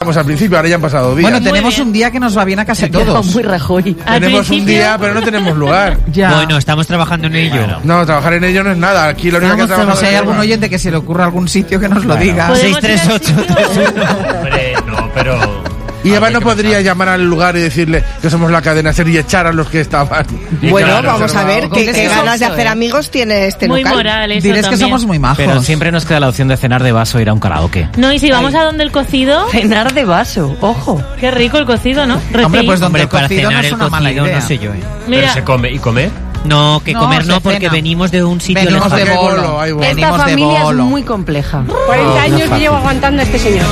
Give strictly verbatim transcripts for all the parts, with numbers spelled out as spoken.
quejábamos al principio, ahora ya han pasado días. Bueno, tenemos un día que nos va bien a casi todos. Muy Rajoy. Tenemos un día, pero no tenemos lugar. Ya. Bueno, estamos trabajando en ello. Bueno. No, trabajar en ello no es nada. Aquí lo único que trabajamos. Si hay algún oyente que se le ocurra algún sitio que nos lo bueno. diga. seis tres ocho tres uno. Hombre, no, pero... Y Eva no podría llamar al lugar y decirle que somos la cadena SER y echar a los que estaban. Bueno, claro, vamos a ver qué, qué ganas de hacer amigos tiene este muy local. Moral, eso Diles que también. somos muy majos. Pero siempre nos queda la opción de cenar de vaso e ir a un karaoke. No, y si vamos Ay. a donde el cocido... Cenar de vaso, ojo. Qué rico el cocido, ¿no? Hombre, pues donde Hombre, el para cocido cenar no es el una cocido, mala idea. no sé yo, ¿eh? Mira, ¿Pero se come y comer? No, que No, comer no, se porque cena. venimos de un sitio Venimos lejano. de bolo. bolo, hay bolo. Esta Venimos de familia bolo. es muy compleja. cuarenta años que llevo aguantando a este señor.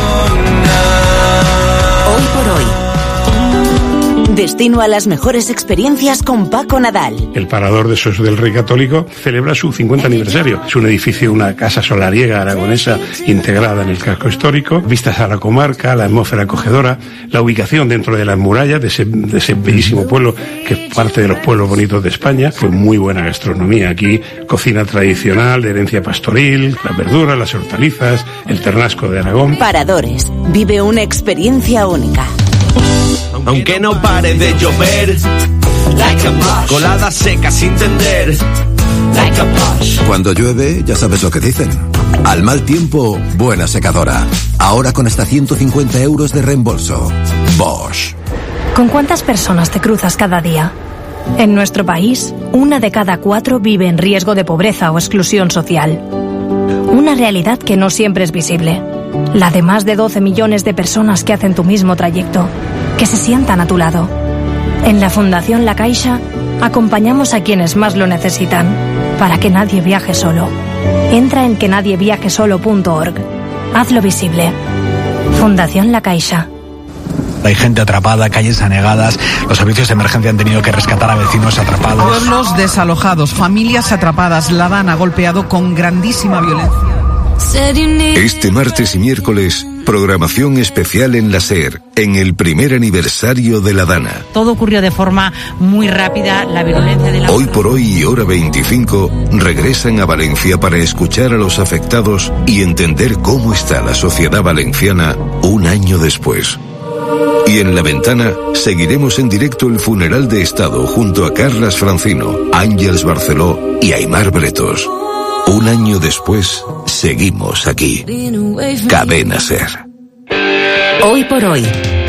Hoy por hoy. Destino a las mejores experiencias con Paco Nadal. El Parador de Sos del Rey Católico celebra su cincuenta aniversario. Es un edificio, una casa solariega aragonesa integrada en el casco histórico, vistas a la comarca, la atmósfera acogedora, la ubicación dentro de las murallas de ese, de ese bellísimo pueblo que es parte de los pueblos bonitos de España. Fue muy buena gastronomía aquí, cocina tradicional de herencia pastoril, las verduras, las hortalizas, el ternasco de Aragón. Paradores. Vive una experiencia única. Aunque no pare de llover, colada seca sin tender. Cuando llueve, ya sabes lo que dicen. Al mal tiempo, buena secadora. Ahora con hasta ciento cincuenta euros de reembolso. Bosch. ¿Con cuántas personas te cruzas cada día? En nuestro país, una de cada cuatro vive en riesgo de pobreza o exclusión social. Una realidad que no siempre es visible. La de más de doce millones de personas que hacen tu mismo trayecto, que se sientan a tu lado. En la Fundación La Caixa, acompañamos a quienes más lo necesitan, para que nadie viaje solo. Entra en que nadie viaje solo punto org. Hazlo visible. Fundación La Caixa. Hay gente atrapada, calles anegadas, los servicios de emergencia han tenido que rescatar a vecinos atrapados. Pueblos desalojados, familias atrapadas, la DAN ha golpeado con grandísima violencia. Este martes y miércoles, programación especial en la SER, en el primer aniversario de la Dana. Todo ocurrió de forma muy rápida, la virulencia de la... Hoy por hoy y hora veinticinco regresan a Valencia para escuchar a los afectados y entender cómo está la sociedad valenciana un año después. Y en La Ventana seguiremos en directo el funeral de Estado junto a Carlas Francino, Ángeles Barceló y Aimar Bretos. Un año después, seguimos aquí. Cadena SER. Hoy por hoy.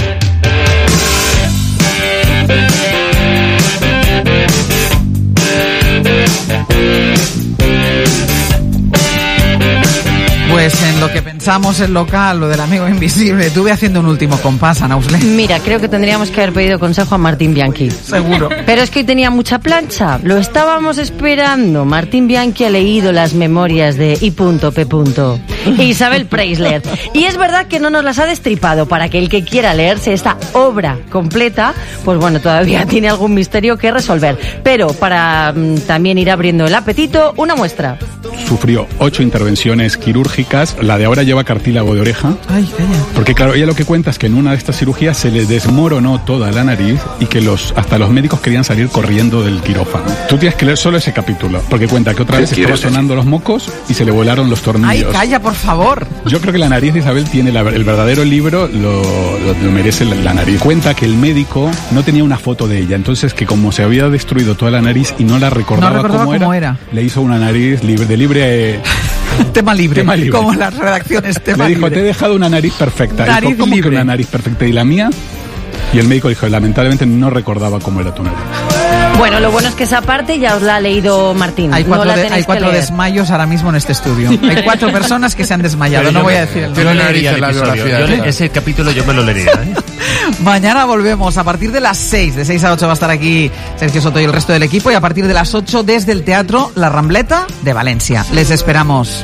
Pues en lo que pensamos el local, lo del amigo invisible, tuve haciendo un último compás, Ana Usle. Mira, creo que tendríamos que haber pedido consejo a Martín Bianchi. Seguro. Pero es que hoy tenía mucha plancha. Lo estábamos esperando. Martín Bianchi ha leído las memorias de I P P Isabel Preisler. Y es verdad que no nos las ha destripado. Para que el que quiera leerse esta obra completa, pues bueno, todavía tiene algún misterio que resolver. Pero para mm, también ir abriendo el apetito, una muestra. Sufrió ocho intervenciones quirúrgicas, la de ahora lleva cartílago de oreja. Ay, calla. Porque claro, ella lo que cuenta es que en una de estas cirugías se le desmoronó toda la nariz y que los hasta los médicos querían salir corriendo del quirófano. Tú tienes que leer solo ese capítulo, porque cuenta que otra vez estaba sonando los mocos y se le volaron los tornillos. Ay, calla, por favor. Yo creo que la nariz de Isabel tiene la, el verdadero libro, lo, lo, lo merece la, la nariz. Cuenta que el médico no tenía una foto de ella, entonces que como se había destruido toda la nariz y no la recordaba, no recordaba cómo, cómo era, era, le hizo una nariz libre, de libre... Eh, tema libre, tema libre, como las redacciones, tema le dijo, libre. te he dejado una nariz perfecta. Nariz dijo, ¿cómo libre? que una nariz perfecta? ¿Y la mía? Y el médico dijo, lamentablemente no recordaba cómo era tu nariz. Bueno, lo bueno es que esa parte ya os la ha leído Martín. Hay cuatro, no la de, hay cuatro desmayos ahora mismo en este estudio. Hay cuatro personas que se han desmayado, no voy a decir el yo nombre. no leería el episodio. Yo le, ese capítulo yo me lo leería, ¿eh? Mañana volvemos a partir de las seis. De seis a ocho va a estar aquí Sergio Soto y el resto del equipo. Y a partir de las ocho desde el Teatro La Rambleta de Valencia. Les esperamos.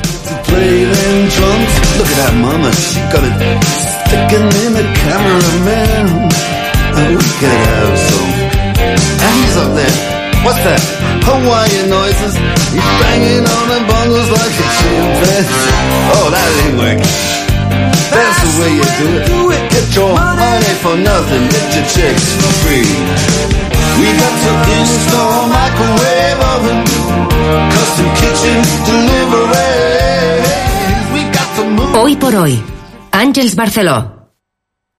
What's that? Hawaiian noises. He's banging on the bongos like a chimpanzee. Oh, that ain't working. That's the way you do it. Get your money for nothing. Get your chicks for free. We got to install microwave oven, custom kitchen delivery. We got to move. Hoy por hoy. Ángeles Barceló.